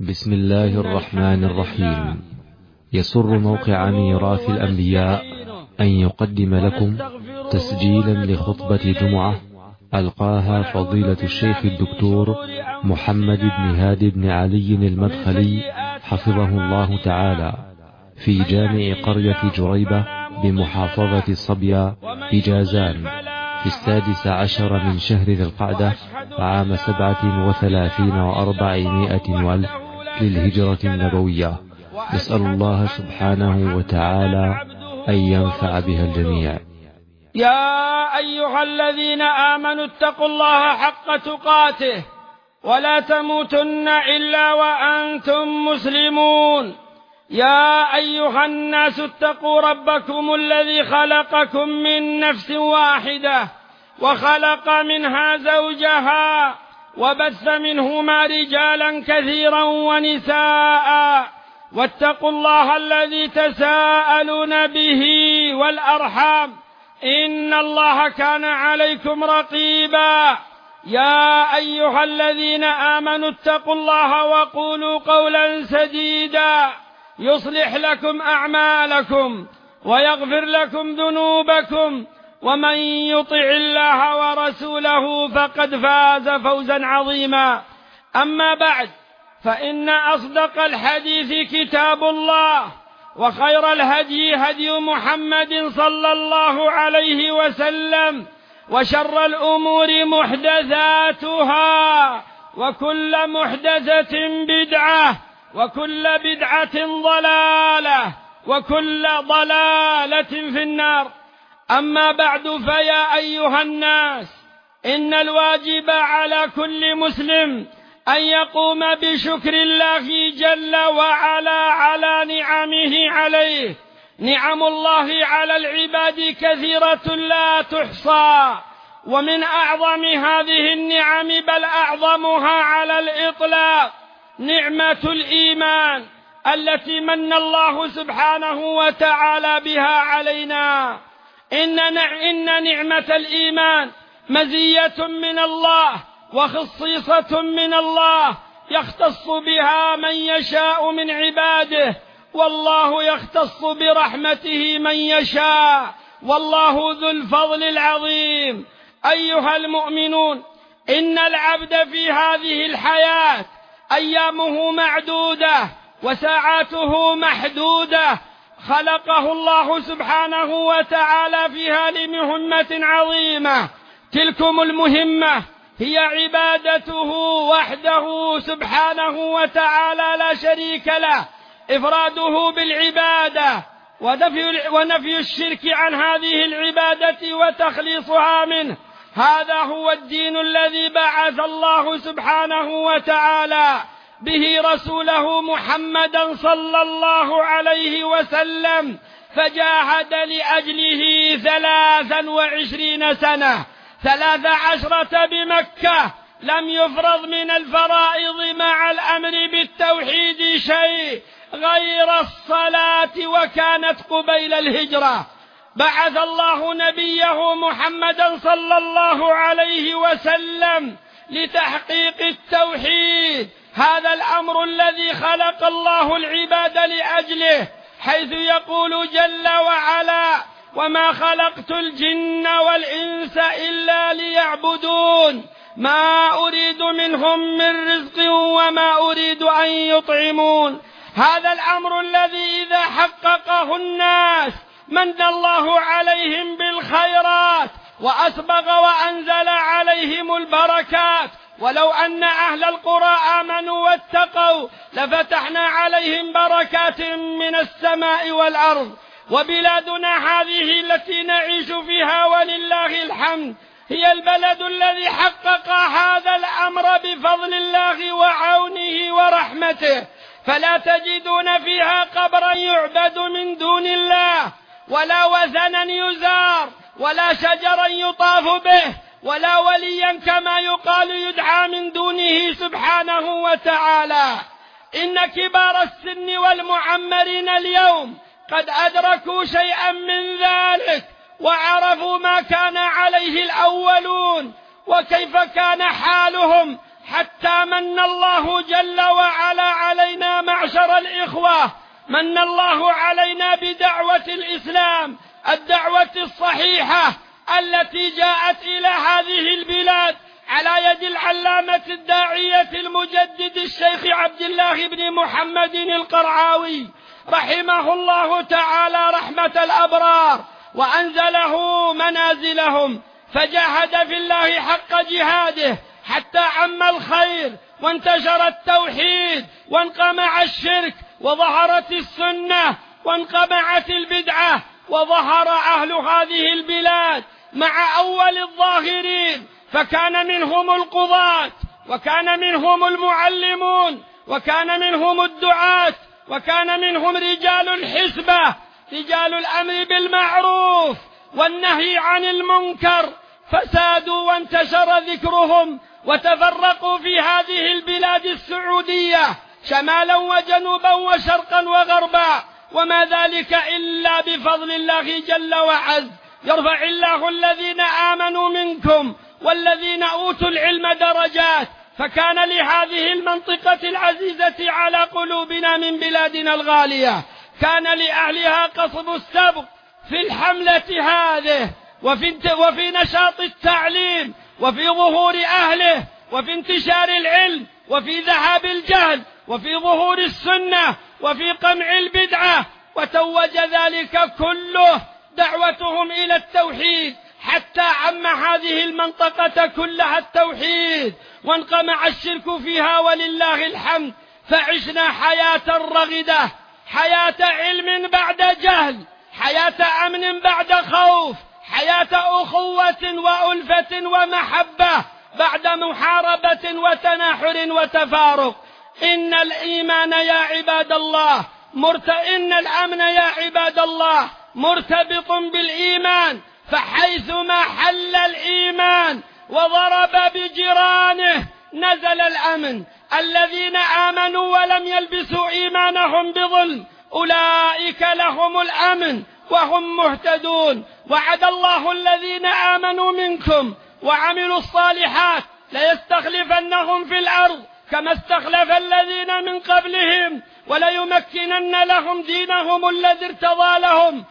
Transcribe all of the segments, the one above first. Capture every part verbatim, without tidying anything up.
بسم الله الرحمن الرحيم. يسر موقع ميراث الأنبياء أن يقدم لكم تسجيلا لخطبة جمعة ألقاها فضيلة الشيخ الدكتور محمد بن هادي بن علي المدخلي حفظه الله تعالى في جامع قرية جريبة بمحافظة الصبيا بجازان في السادس عشر من شهر ذي القعدة عام سبعة وثلاثين وأربعمائة والف للهجرة النبوية. نسأل الله سبحانه وتعالى أن ينفع بها الجميع. يا أيها الذين آمنوا اتقوا الله حق تقاته ولا تموتن إلا وأنتم مسلمون. يا أيها الناس اتقوا ربكم الذي خلقكم من نفس واحدة وخلق منها زوجها وبث منهما رجالا كثيرا ونساء واتقوا الله الذي تساءلون به والأرحام إن الله كان عليكم رقيبا. يا أيها الذين آمنوا اتقوا الله وقولوا قولا سديدا يصلح لكم أعمالكم ويغفر لكم ذنوبكم ومن يطع الله ورسوله فقد فاز فوزا عظيما. أما بعد، فإن أصدق الحديث كتاب الله وخير الهدي هدي محمد صلى الله عليه وسلم وشر الأمور محدثاتها وكل محدثة بدعة وكل بدعة ضلالة وكل ضلالة في النار. أما بعد، فيا أيها الناس، إن الواجب على كل مسلم أن يقوم بشكر الله جل وعلا على نعمه عليه. نعم الله على العباد كثيرة لا تحصى، ومن أعظم هذه النعم بل أعظمها على الإطلاق نعمة الإيمان التي من الله سبحانه وتعالى بها علينا. إن إن نعمة الإيمان مزية من الله وخصيصة من الله يختص بها من يشاء من عباده، والله يختص برحمته من يشاء، والله ذو الفضل العظيم. أيها المؤمنون، إن العبد في هذه الحياة أيامه معدودة وساعاته محدودة، خلقه الله سبحانه وتعالى فيها لمهمة عظيمة. تلكم المهمة هي عبادته وحده سبحانه وتعالى لا شريك له، إفراده بالعبادة ونفي, ونفي الشرك عن هذه العبادة وتخليصها منه. هذا هو الدين الذي بعث الله سبحانه وتعالى به رسوله محمدا صلى الله عليه وسلم، فجاهد لأجله ثلاثا وعشرين سنة، ثلاث عشرة بمكة، لم يفرض من الفرائض مع الأمر بالتوحيد شيء غير الصلاة، وكانت قبيل الهجرة. بعث الله نبيه محمدا صلى الله عليه وسلم لتحقيق التوحيد، هذا الأمر الذي خلق الله العباد لأجله، حيث يقول جل وعلا: وما خلقت الجن والإنس إلا ليعبدون ما أريد منهم من رزق وما أريد أن يطعمون. هذا الأمر الذي إذا حققه الناس من الله عليهم بالخيرات وأسبغ وأنزل عليهم البركات. ولو أن أهل القرى آمنوا واتقوا لفتحنا عليهم بركات من السماء والأرض. وبلادنا هذه التي نعيش فيها ولله الحمد هي البلد الذي حقق هذا الأمر بفضل الله وعونه ورحمته، فلا تجدون فيها قبرا يعبد من دون الله، ولا وثنا يزار، ولا شجرا يطاف به، ولا وليا كما يقال يدعى من دونه سبحانه وتعالى. إن كبار السن والمعمرين اليوم قد أدركوا شيئا من ذلك وعرفوا ما كان عليه الأولون وكيف كان حالهم، حتى من الله جل وعلا عليهم الإخوة، من الله علينا بدعوة الإسلام، الدعوة الصحيحة التي جاءت إلى هذه البلاد على يد العلامة الداعية المجدد الشيخ عبد الله بن محمد القرعاوي رحمه الله تعالى رحمة الأبرار، وأنزله منازلهم، فجاهد في الله حق جهاده حتى عم الخير وانتشر التوحيد وانقمع الشرك وظهرت السنة وانقمعت البدعة، وظهر أهل هذه البلاد مع أول الظاهرين، فكان منهم القضاة، وكان منهم المعلمون، وكان منهم الدعاة، وكان منهم رجال الحسبة، رجال الأمر بالمعروف والنهي عن المنكر، فسادوا وانتشر ذكرهم وتفرقوا في هذه البلاد السعودية شمالا وجنوبا وشرقا وغربا، وما ذلك إلا بفضل الله جل وعز. يرفع الله الذين آمنوا منكم والذين أوتوا العلم درجات، فكان لهذه المنطقة العزيزة على قلوبنا من بلادنا الغالية، كان لأهلها قصب السبق في الحملة هذه، وفي, وفي نشاط التعليم، وفي ظهور أهله، وفي انتشار العلم، وفي ذهاب الجهل، وفي ظهور السنة، وفي قمع البدعة، وتوج ذلك كله دعوتهم إلى التوحيد حتى عم هذه المنطقة كلها التوحيد، وانقمع الشرك فيها ولله الحمد، فعشنا حياة رغدة، حياة علم بعد جهل، حياة أمن بعد خوف، حياة أخوة وألفة ومحبة بعد محاربة وتناحر وتفارق. إن الإيمان يا عباد الله مرت... إن الأمن يا عباد الله مرتبط بالإيمان، فحيثما حل الإيمان وضرب بجيرانه نزل الأمن. الذين آمنوا ولم يلبسوا إيمانهم بظلم أولئك لهم الأمن وهم مهتدون. وعد الله الذين آمنوا منكم وعملوا الصالحات ليستخلفنهم في الأرض كما استخلف الذين من قبلهم، وليمكنن لهم دينهم الذي ارتضى لهم،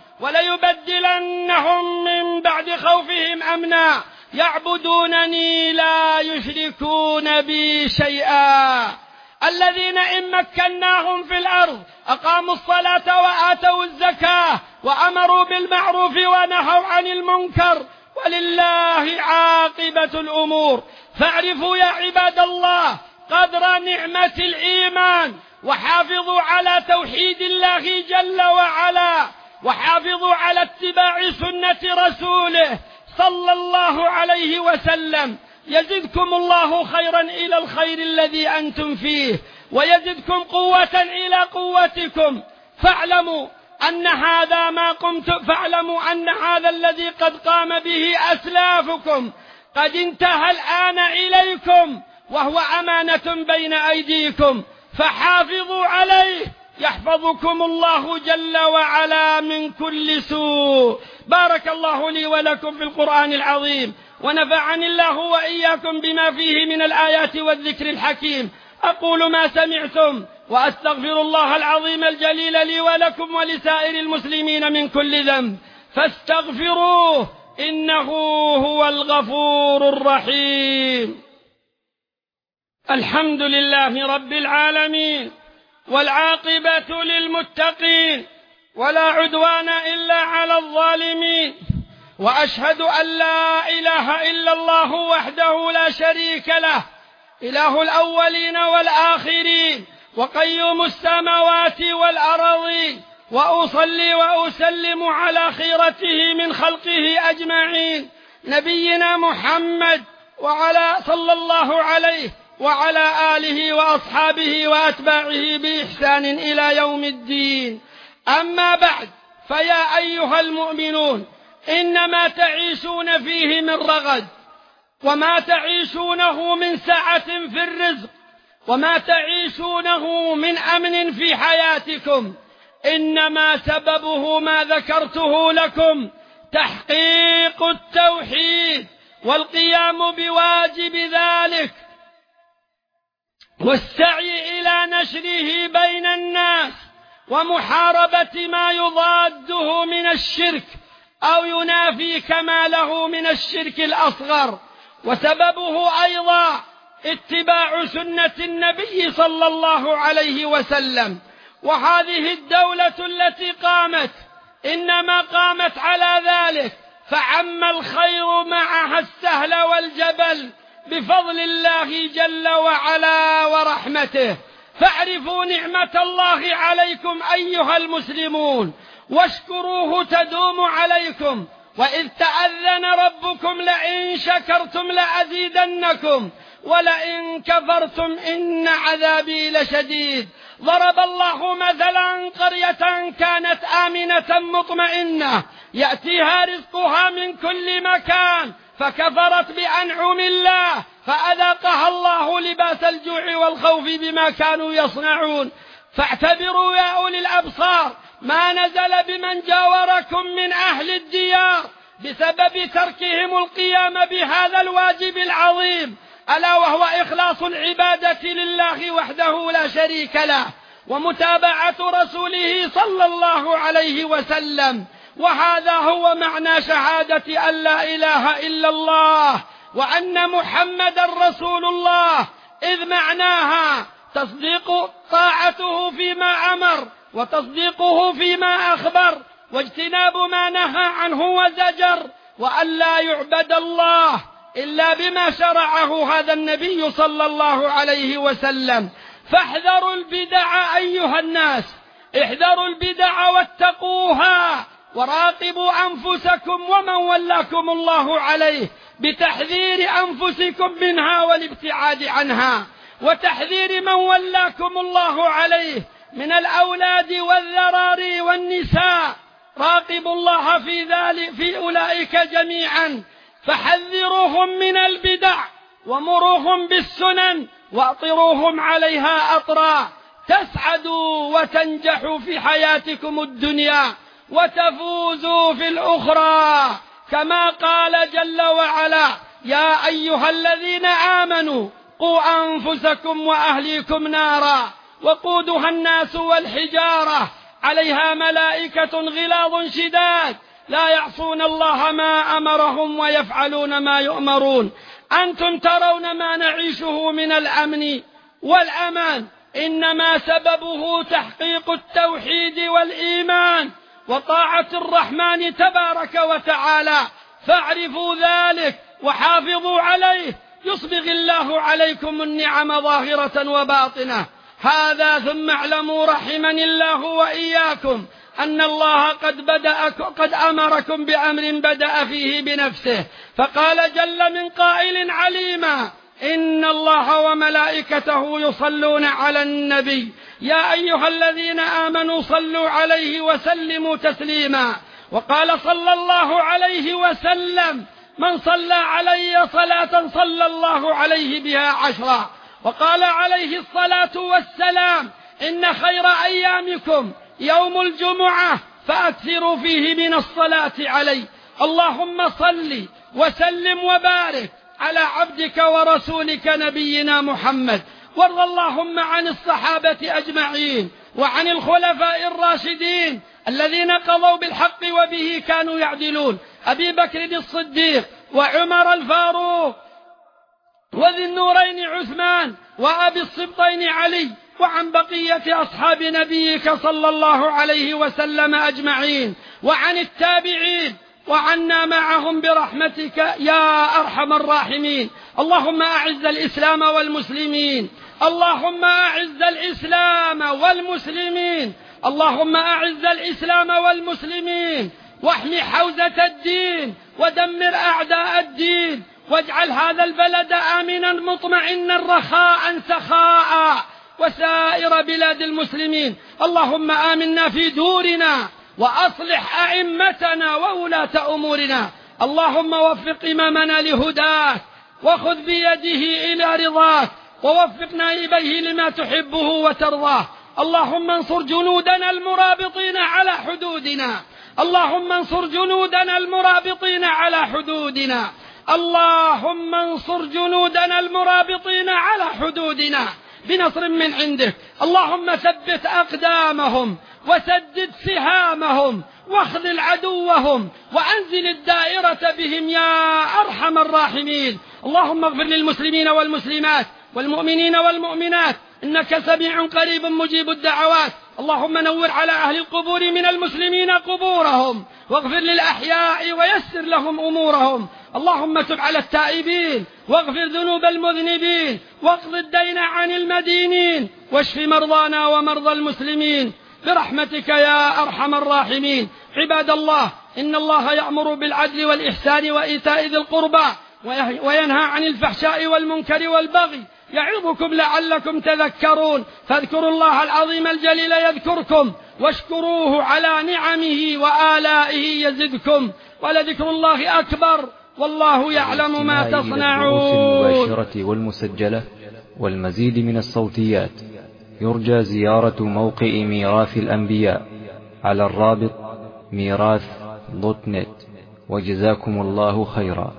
وليبدلنهم من بعد خوفهم أمنا يعبدونني لا يشركون بي شيئا. الذين إن مكناهم في الأرض أقاموا الصلاة وآتوا الزكاة وأمروا بالمعروف ونهوا عن المنكر، ولله عاقبة الأمور. فاعرفوا يا عباد الله قدر نعمة الإيمان، وحافظوا على توحيد الله جل وعلا، وحافظوا على اتباع سنة رسوله صلى الله عليه وسلم. يزدكم الله خيرا إلى الخير الذي أنتم فيه، ويزدكم قوة إلى قوتكم. فاعلموا أن هذا ما قمت فاعلموا أن هذا الذي قد قام به أسلافكم قد انتهى الآن إليكم، وهو أمانة بين أيديكم، فحافظوا عليه يحفظكم الله جل وعلا من كل سوء. بارك الله لي ولكم في القرآن العظيم، ونفعني الله وإياكم بما فيه من الآيات والذكر الحكيم. أقول ما سمعتم وأستغفر الله العظيم الجليل لي ولكم ولسائر المسلمين من كل ذنب، فاستغفروه إنه هو الغفور الرحيم. الحمد لله رب العالمين، والعاقبة للمتقين، ولا عدوان إلا على الظالمين، وأشهد أن لا إله إلا الله وحده لا شريك له، إله الأولين والآخرين، وقيوم السماوات والأراضين، وأصلي وأسلم على خيرته من خلقه أجمعين، نبينا محمد وعلى صلى الله عليه وعلى آله وأصحابه وأتباعه بإحسان إلى يوم الدين. أما بعد، فيا أيها المؤمنون، إنما تعيشون فيه من رغد، وما تعيشونه من سعة في الرزق، وما تعيشونه من أمن في حياتكم، إنما سببه ما ذكرته لكم: تحقيق التوحيد والقيام بواجب ذلك، والسعي إلى نشره بين الناس ومحاربة ما يضاده من الشرك أو ينافي كماله من الشرك الأصغر. وسببه أيضا اتباع سنة النبي صلى الله عليه وسلم. وهذه الدولة التي قامت إنما قامت على ذلك، فعم الخير معها السهل والجبل بفضل الله جل وعلا ورحمته. فاعرفوا نعمة الله عليكم أيها المسلمون واشكروه تدوم عليكم. وإذ تأذن ربكم لئن شكرتم لأزيدنكم ولئن كفرتم إن عذابي لشديد. ضرب الله مثلا قرية كانت آمنة مطمئنة يأتيها رزقها من كل مكان فكفرت بأنعم الله فأذاقها الله لباس الجوع والخوف بما كانوا يصنعون. فاعتبروا يا أولي الأبصار ما نزل بمن جاوركم من أهل الديار بسبب تركهم القيام بهذا الواجب العظيم، ألا وهو إخلاص العبادة لله وحده لا شريك له ومتابعة رسوله صلى الله عليه وسلم. وهذا هو معنى شهادة أن لا إله إلا الله وأن محمدا رسول الله، إذ معناها تصديق طاعته فيما أمر وتصديقه فيما أخبر واجتناب ما نهى عنه وزجر، وأن لا يعبد الله إلا بما شرعه هذا النبي صلى الله عليه وسلم. فاحذروا البدع أيها الناس، احذروا البدع واتقوها، وراقبوا أنفسكم ومن ولاكم الله عليه بتحذير أنفسكم منها والابتعاد عنها، وتحذير من ولاكم الله عليه من الأولاد والذراري والنساء. راقبوا الله في ذلك في أولئك جميعا، فحذروهم من البدع ومروهم بالسنن وأطروهم عليها أطرا، تسعدوا وتنجحوا في حياتكم الدنيا وتفوزوا في الأخرى. كما قال جل وعلا: يا أيها الذين آمنوا قوا أنفسكم وأهليكم نارا وقودها الناس والحجارة عليها ملائكة غلاظ شداد لا يعصون الله ما أمرهم ويفعلون ما يؤمرون. أنتم ترون ما نعيشه من الأمن والأمان إنما سببه تحقيق التوحيد والإيمان وطاعة الرحمن تبارك وتعالى، فاعرفوا ذلك وحافظوا عليه يصبغ الله عليكم النعم ظاهرة وباطنة. هذا ثم اعلموا رحمني الله وإياكم أن الله قد, بدأ قد أمركم بأمر بدأ فيه بنفسه، فقال جل من قائل عليما: إن الله وملائكته يصلون على النبي يا أيها الذين آمنوا صلوا عليه وسلموا تسليما. وقال صلى الله عليه وسلم: من صلى علي صلاة صلى الله عليه بها عشرا. وقال عليه الصلاة والسلام: إن خير أيامكم يوم الجمعة فأكثروا فيه من الصلاة علي. اللهم صل وسلم وبارك على عبدك ورسولك نبينا محمد، وارض اللهم عن الصحابة أجمعين وعن الخلفاء الراشدين الذين قضوا بالحق وبه كانوا يعدلون، أبي بكر الصديق وعمر الفاروق وذي النورين عثمان وأبي السبطين علي، وعن بقية أصحاب نبيك صلى الله عليه وسلم أجمعين، وعن التابعين وعنا معهم برحمتك يا أرحم الراحمين. اللهم أعز الإسلام والمسلمين، اللهم أعز الإسلام والمسلمين، اللهم أعز الإسلام والمسلمين، واحمي حوزة الدين ودمر أعداء الدين، واجعل هذا البلد آمنا مطمئنا رخاء سخاء وسائر بلاد المسلمين. اللهم آمنا في دورنا وأصلح أئمتنا وولاة أمورنا. اللهم وفق إمامنا لهداك وخذ بيده إلى رضاك ووفق نائبيه لما تحبه وترضاه. اللهم انصر جنودنا المرابطين على حدودنا، اللهم انصر جنودنا المرابطين على حدودنا، اللهم انصر جنودنا المرابطين على حدودنا بنصر من عندك. اللهم ثبت أقدامهم وسدد سهامهم واخذل عدوهم وأنزل الدائرة بهم يا أرحم الراحمين. اللهم اغفر للمسلمين والمسلمات والمؤمنين والمؤمنات إنك سميع قريب مجيب الدعوات. اللهم نور على أهل القبور من المسلمين قبورهم واغفر للأحياء ويسر لهم أمورهم. اللهم تب على التائبين واغفر ذنوب المذنبين واقض الدين عن المدينين واشف مرضانا ومرضى المسلمين برحمتك يا أرحم الراحمين. عباد الله، إن الله يأمر بالعدل والإحسان وإيتاء ذي القربى وينهى عن الفحشاء والمنكر والبغي يعظكم لعلكم تذكرون. فاذكروا الله العظيم الجليل يذكركم واشكروه على نعمه وآلائه يزدكم ولذكر الله أكبر والله يعلم ما تصنعون. المباشرة والمسجلة والمزيد من الصوتيات يرجى زيارة موقع ميراث الأنبياء على الرابط ميراث دوت نت. وجزاكم الله خيرا.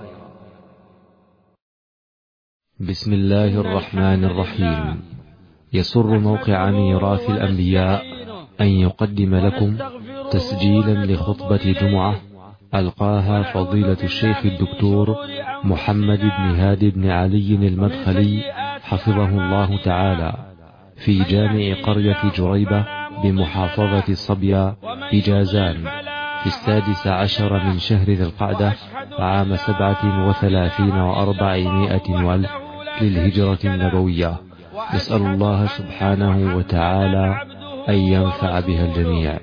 بسم الله الرحمن الرحيم. يسر موقع ميراث الأنبياء أن يقدم لكم تسجيلا لخطبة جمعة ألقاها فضيلة الشيخ الدكتور محمد بن هادي بن علي المدخلي حفظه الله تعالى في جامع قرية جريبة بمحافظة الصبيا بجازان في السادس عشر من شهر ذي القعدة عام سبعة وثلاثين وأربعمائة والف للهجرة النبوية. نسأل الله سبحانه وتعالى أن ينفع بها الجميع.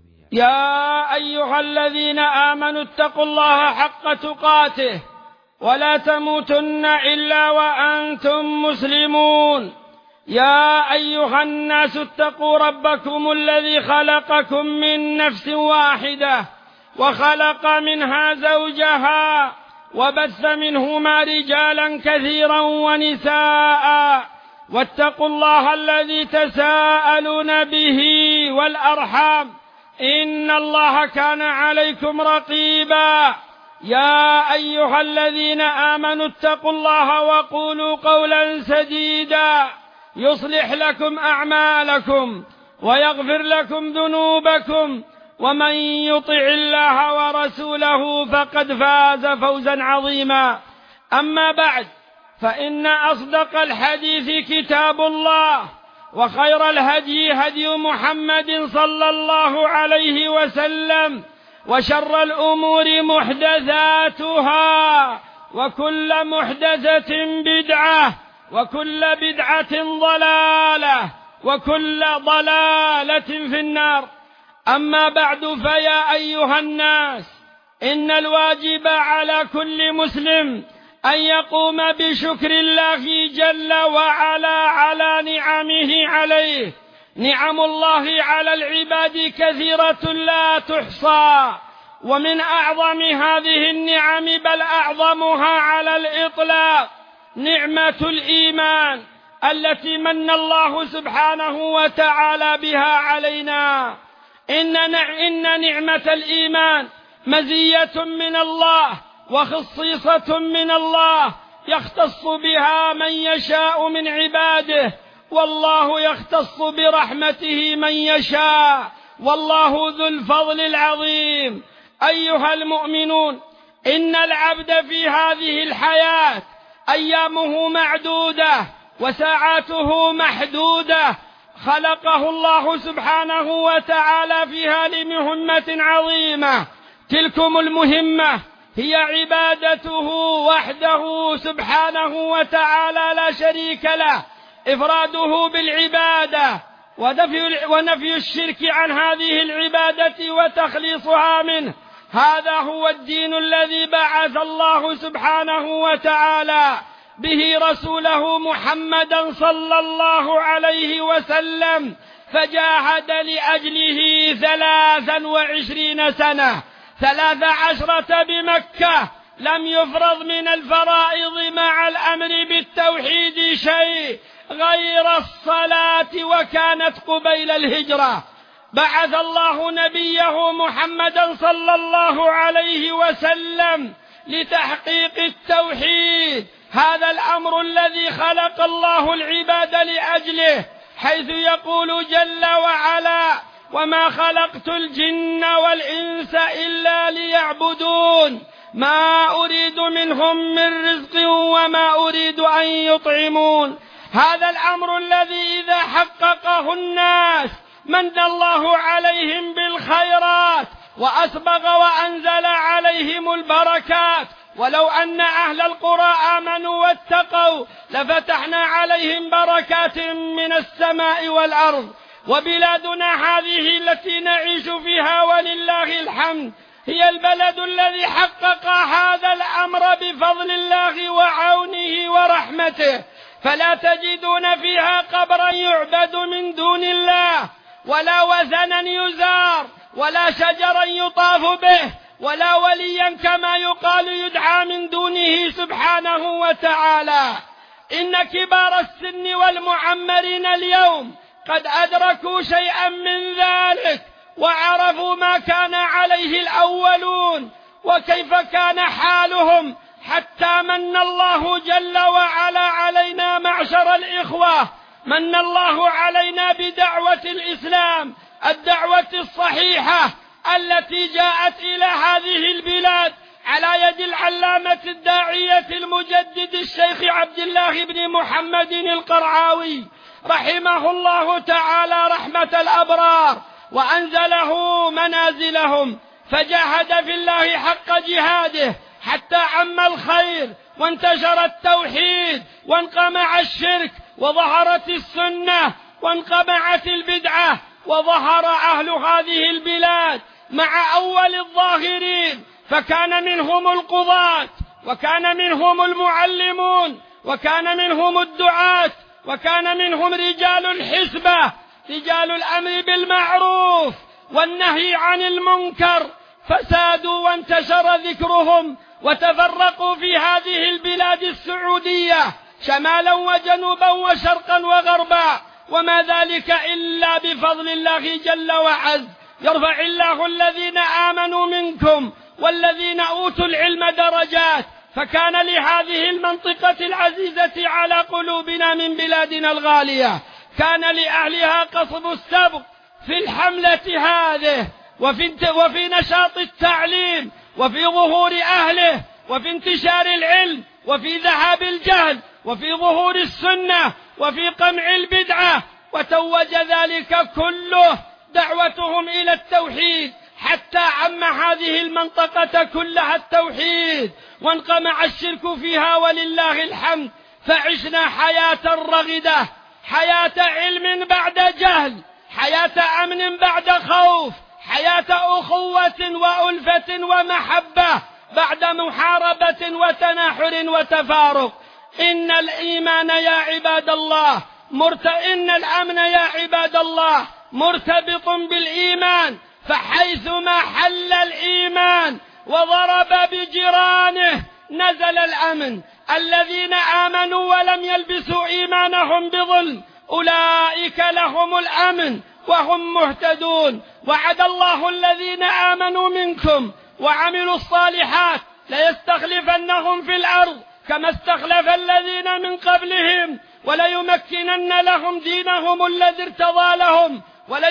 يا أيها الذين آمنوا اتقوا الله حق تقاته ولا تموتن إلا وأنتم مسلمون. يا أيها الناس اتقوا ربكم الذي خلقكم من نفس واحدة وخلق منها زوجها وبث منهما رجالا كثيرا ونساء واتقوا الله الذي تساءلون به والأرحام إن الله كان عليكم رقيبا. يا أيها الذين آمنوا اتقوا الله وقولوا قولا سديدا يصلح لكم أعمالكم ويغفر لكم ذنوبكم ومن يطع الله ورسوله فقد فاز فوزا عظيما. أما بعد، فإن أصدق الحديث كتاب الله وخير الهدي هدي محمد صلى الله عليه وسلم وشر الأمور محدثاتها وكل محدثة بدعة وكل بدعة ضلالة وكل ضلالة في النار. أما بعد، فيا أيها الناس، إن الواجب على كل مسلم أن يقوم بشكر الله جل وعلا على نعمه عليه. نعم الله على العباد كثيرة لا تحصى، ومن أعظم هذه النعم بل أعظمها على الإطلاق نعمة الإيمان التي من الله سبحانه وتعالى بها علينا. إن إن نعمة الإيمان مزية من الله وخصيصة من الله يختص بها من يشاء من عباده، والله يختص برحمته من يشاء، والله ذو الفضل العظيم. أيها المؤمنون، إن العبد في هذه الحياة أيامه معدودة وساعاته محدودة، خلقه الله سبحانه وتعالى فيها لمهمة عظيمة. تلكم المهمة هي عبادته وحده سبحانه وتعالى لا شريك له، إفراده بالعبادة ونفي الشرك عن هذه العبادة وتخليصها منه. هذا هو الدين الذي بعث الله سبحانه وتعالى به رسوله محمدا صلى الله عليه وسلم، فجاهد لأجله ثلاثا وعشرين سنة، ثلاث عشرة بمكة، لم يفرض من الفرائض مع الأمر بالتوحيد شيء غير الصلاة، وكانت قبيل الهجرة. بعث الله نبيه محمدا صلى الله عليه وسلم لتحقيق التوحيد، هذا الأمر الذي خلق الله العباد لأجله، حيث يقول جل وعلا: وما خلقت الجن والإنس إلا ليعبدون ما أريد منهم من رزق وما أريد أن يطعمون. هذا الأمر الذي إذا حققه الناس من الله عليهم بالخيرات وأسبغ وأنزل عليهم البركات. ولو أن أهل القرى آمنوا واتقوا لفتحنا عليهم بركات من السماء والأرض. وبلادنا هذه التي نعيش فيها ولله الحمد هي البلد الذي حقق هذا الأمر بفضل الله وعونه ورحمته، فلا تجدون فيها قبرا يعبد من دون الله، ولا وثنا يزار، ولا شجرا يطاف به، ولا وليا كما يقال يدعى من دونه سبحانه وتعالى. إن كبار السن والمعمرين اليوم قد أدركوا شيئا من ذلك، وعرفوا ما كان عليه الأولون وكيف كان حالهم، حتى من الله جل وعلا علينا معشر الإخوة، من الله علينا بدعوة الإسلام، الدعوة الصحيحة التي جاءت إلى هذه البلاد على يد العلامة الداعية المجدد الشيخ عبد الله بن محمد القرعاوي رحمه الله تعالى رحمة الأبرار، وأنزله منازلهم، فجاهد في الله حق جهاده حتى عم الخير وانتشر التوحيد وانقمع الشرك وظهرت السنة وانقمعت البدعة، وظهر أهل هذه البلاد مع أول الظاهرين، فكان منهم القضاة، وكان منهم المعلمون، وكان منهم الدعاة، وكان منهم رجال الحسبة، رجال الأمر بالمعروف والنهي عن المنكر، فسادوا وانتشر ذكرهم وتفرقوا في هذه البلاد السعودية شمالا وجنوبا وشرقا وغربا، وما ذلك إلا بفضل الله جل وعز. يرفع الله الذين آمنوا منكم والذين أوتوا العلم درجات، فكان لهذه المنطقة العزيزة على قلوبنا من بلادنا الغالية كان لأهلها قصب السبق في الحملة هذه، وفي, وفي نشاط التعليم، وفي ظهور أهله، وفي انتشار العلم، وفي ذهاب الجهل، وفي ظهور السنة، وفي قمع البدعة، وتوج ذلك كله دعوتهم إلى التوحيد، حتى عم هذه المنطقة كلها التوحيد وانقمع الشرك فيها ولله الحمد. فعشنا حياة رغدة، حياة علم بعد جهل، حياة أمن بعد خوف، حياة أخوة وألفة ومحبة بعد محاربة وتناحر وتفارق. إن الإيمان يا عباد الله مرت... إن الأمن يا عباد الله مرتبط بالإيمان، فحيثما حل الإيمان وضرب بجيرانه نزل الأمن. الذين آمنوا ولم يلبسوا إيمانهم بظلم أولئك لهم الأمن وهم مهتدون. وعد الله الذين آمنوا منكم وعملوا الصالحات ليستخلفنهم في الأرض كما استخلف الذين من قبلهم وليمكنن لهم دينهم الذي ارتضى لهم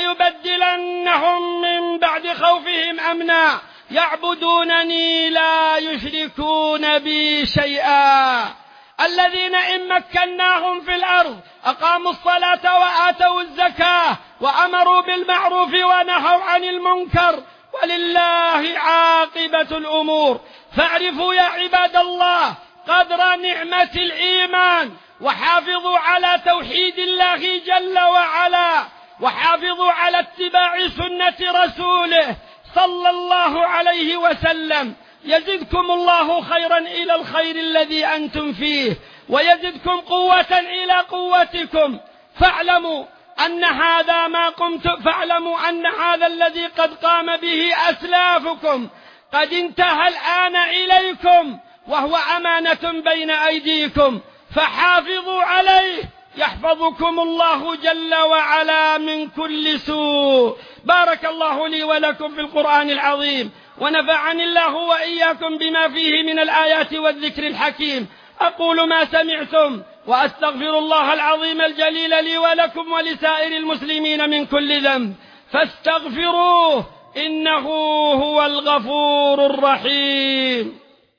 وليبدلنهم من بعد خوفهم أمنا يعبدونني لا يشركون بي شيئا. الذين إن مكناهم في الأرض أقاموا الصلاة وآتوا الزكاة وأمروا بالمعروف ونهوا عن المنكر ولله عاقبة الأمور. فاعرفوا يا عباد الله قدر نعمة الإيمان، وحافظوا على توحيد الله جل وعلا، وحافظوا على اتباع سنة رسوله صلى الله عليه وسلم. يزدكم الله خيرا إلى الخير الذي أنتم فيه، ويزدكم قوة إلى قوتكم. فاعلموا أن هذا ما قمت فاعلموا أن هذا الذي قد قام به أسلافكم قد انتهى الآن إليكم، وهو أمانة بين أيديكم، فحافظوا عليه يحفظكم الله جل وعلا من كل سوء. بارك الله لي ولكم في القرآن العظيم، ونفعني الله وإياكم بما فيه من الآيات والذكر الحكيم. أقول ما سمعتم وأستغفر الله العظيم الجليل لي ولكم ولسائر المسلمين من كل ذنب فاستغفروه إنه هو الغفور الرحيم.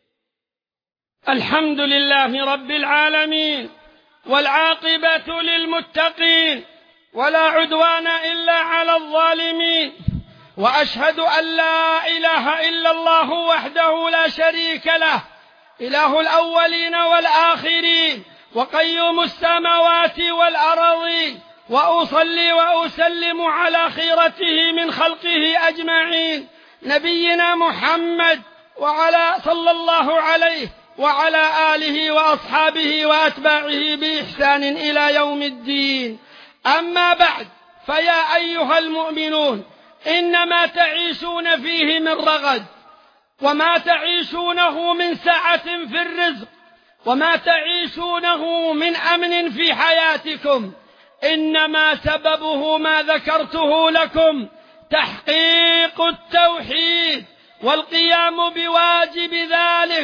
الحمد لله رب العالمين والعاقبة للمتقين ولا عدوان إلا على الظالمين، وأشهد أن لا إله إلا الله وحده لا شريك له إله الأولين والآخرين وقيوم السماوات والأراضين، وأصلي وأسلم على خيرته من خلقه أجمعين نبينا محمد وعلى صلى الله عليه وعلى آله وأصحابه وأتباعه بإحسان إلى يوم الدين. أما بعد، فيا أيها المؤمنون، إنما تعيشون فيه من رغد، وما تعيشونه من سعة في الرزق، وما تعيشونه من أمن في حياتكم، إنما سببه ما ذكرته لكم: تحقيق التوحيد والقيام بواجب ذلك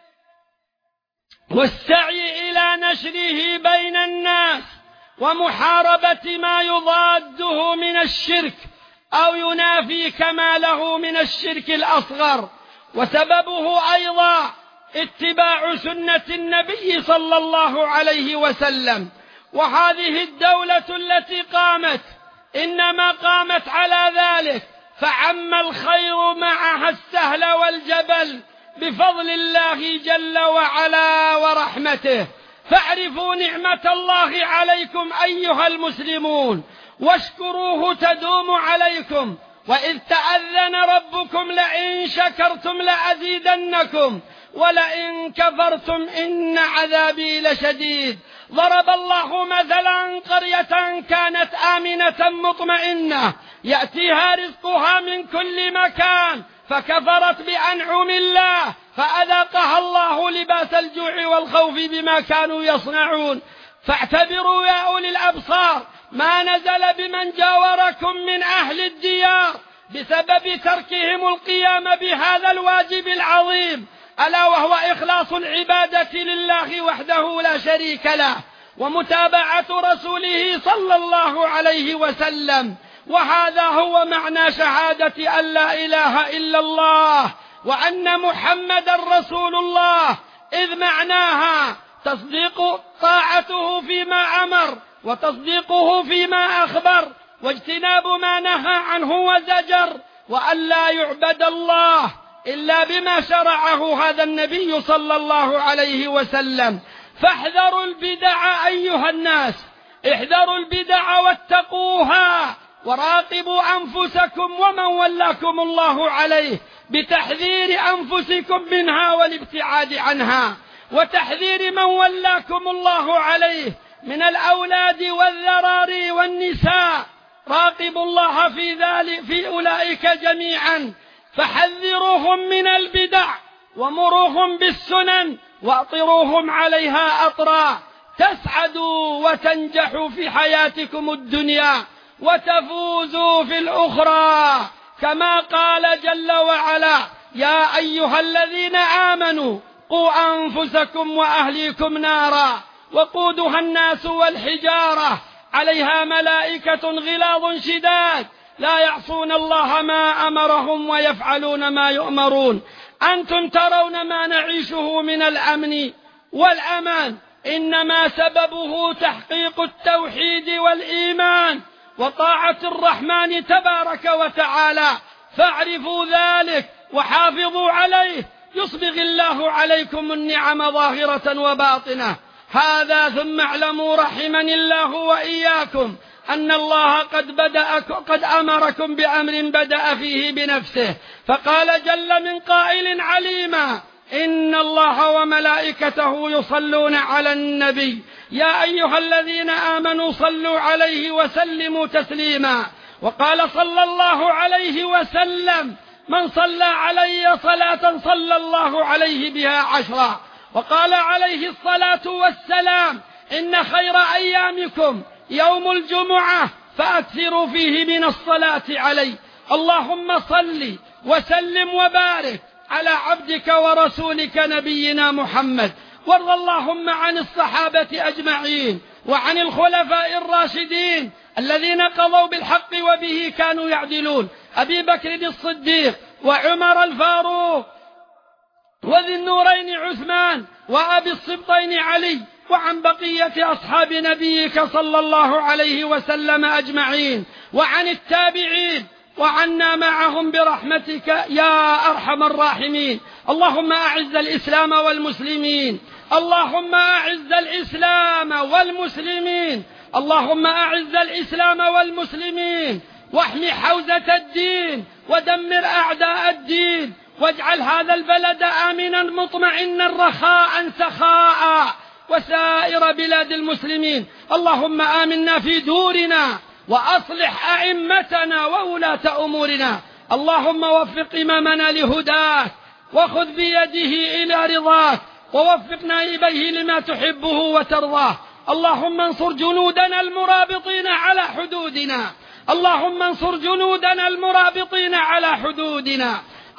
والسعي إلى نشره بين الناس ومحاربة ما يضاده من الشرك أو ينافي كماله من الشرك الأصغر. وسببه أيضا اتباع سنة النبي صلى الله عليه وسلم. وهذه الدولة التي قامت إنما قامت على ذلك، فعم الخير معها السهل والجبل بفضل الله جل وعلا ورحمته. فاعرفوا نعمة الله عليكم أيها المسلمون واشكروه تدوم عليكم. وإذ تأذن ربكم لئن شكرتم لأزيدنكم ولئن كفرتم إن عذابي لشديد. ضرب الله مثلا قرية كانت آمنة مطمئنة يأتيها رزقها من كل مكان فكفرت بأنعم الله فأذاقها الله لباس الجوع والخوف بما كانوا يصنعون. فاعتبروا يا أولي الأبصار ما نزل بمن جاوركم من أهل الديار بسبب تركهم القيام بهذا الواجب العظيم، ألا وهو إخلاص العبادة لله وحده لا شريك له ومتابعة رسوله صلى الله عليه وسلم. وهذا هو معنى شهادة أن لا إله إلا الله وأن محمدا رسول الله، إذ معناها تصديق طاعته فيما أمر وتصديقه فيما أخبر واجتناب ما نهى عنه وزجر، وأن لا يعبد الله إلا بما شرعه هذا النبي صلى الله عليه وسلم. فاحذروا البدع أيها الناس، احذروا البدع واتقوها، وراقبوا أنفسكم ومن ولاكم الله عليه بتحذير أنفسكم منها والابتعاد عنها، وتحذير من ولاكم الله عليه من الأولاد والذراري والنساء. راقبوا الله في ذلك في أولئك جميعا، فحذروهم من البدع ومروهم بالسنن وأطروهم عليها أطرا، تسعدوا وتنجحوا في حياتكم الدنيا وتفوزوا في الأخرى. كما قال جل وعلا: يا أيها الذين آمنوا قوا أنفسكم وأهليكم نارا وقودها الناس والحجارة عليها ملائكة غلاظ شداد لا يعصون الله ما أمرهم ويفعلون ما يؤمرون. أنتم ترون ما نعيشه من الأمن والأمان إنما سببه تحقيق التوحيد والإيمان وطاعة الرحمن تبارك وتعالى، فاعرفوا ذلك وحافظوا عليه يصبغ الله عليكم النعم ظاهرة وباطنة. هذا ثم اعلموا رحمني الله وإياكم أن الله قد, بدأ قد أمركم بأمر بدأ فيه بنفسه، فقال جل من قائل عليما: إن الله وملائكته يصلون على النبي يا أيها الذين آمنوا صلوا عليه وسلموا تسليما. وقال صلى الله عليه وسلم: من صلى علي صلاة صلى الله عليه بها عشرا. وقال عليه الصلاة والسلام: إن خير أيامكم يوم الجمعة فأكثروا فيه من الصلاة علي. اللهم صل وسلم وبارك على عبدك ورسولك نبينا محمد وارض اللهم عن الصحابة أجمعين وعن الخلفاء الراشدين الذين قضوا بالحق وبه كانوا يعدلون، أبي بكر الصديق وعمر الفاروق وذي النورين عثمان وأبي السبطين علي، وعن بقية أصحاب نبيك صلى الله عليه وسلم أجمعين، وعن التابعين وعنا معهم برحمتك يا أرحم الراحمين. اللهم أعز الإسلام والمسلمين، اللهم أعز الإسلام والمسلمين، اللهم أعز الإسلام والمسلمين، واحمي حوزة الدين ودمر أعداء الدين، واجعل هذا البلد آمنا مطمئنا رخاء سخاء وسائر بلاد المسلمين. اللهم آمنا في دورنا وأصلح أئمتنا وولاة أمورنا. اللهم وفق إمامنا لهداك وخذ بيده إلى رضاك ووفق نائبيه لما تحبه وترضاه. اللهم انصر جنودنا المرابطين على حدودنا، اللهم انصر جنودنا المرابطين على حدودنا،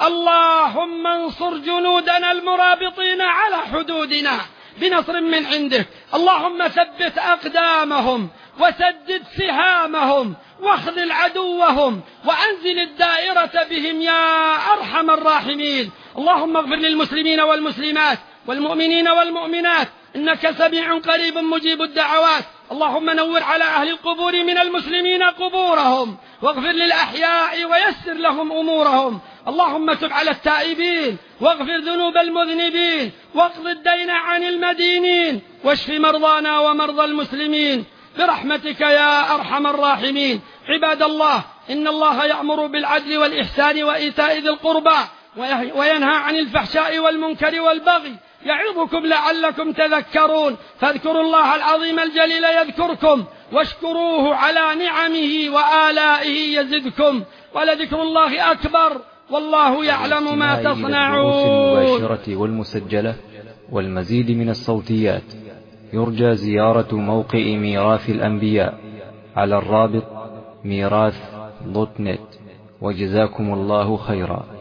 اللهم انصر جنودنا المرابطين على حدودنا بنصر من عندك. اللهم ثبت أقدامهم وسدد سهامهم واخذل عدوهم وأنزل الدائرة بهم يا أرحم الراحمين. اللهم اغفر للمسلمين والمسلمات والمؤمنين والمؤمنات إنك سميع قريب مجيب الدعوات. اللهم نور على أهل القبور من المسلمين قبورهم واغفر للأحياء ويسر لهم أمورهم. اللهم تب على التائبين واغفر ذنوب المذنبين واقض الدين عن المدينين واشف مرضانا ومرضى المسلمين برحمتك يا أرحم الراحمين. عباد الله، إن الله يأمر بالعدل والإحسان وإيتاء ذي القربى وينهى عن الفحشاء والمنكر والبغي يعظكم لعلكم تذكرون. فاذكروا الله العظيم الجليل يذكركم واشكروه على نعمه وآلائه يزدكم ولذكر الله أكبر والله يعلم ما تصنعون. المباشرة والمسجلة والمزيد من الصوتيات يرجى زيارة موقع ميراث الأنبياء على الرابط ميراث دوت نت. وجزاكم الله خيرا.